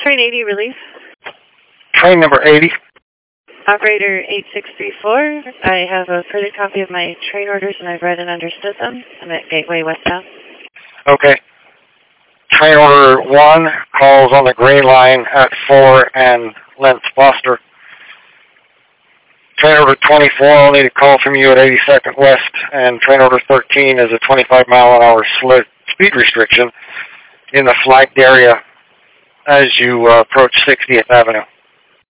Train 80 relief. Train number 80. Operator 8634. I have a printed copy of my train orders and I've read and understood them. I'm at Gateway westbound. Okay. Train order 1 calls on the green line at 4 and Lentz Foster. Train order 24 will need a call from you at 82nd West, and train order 13 is a 25-mile-an-hour speed restriction in the flagged area as you approach 60th Avenue.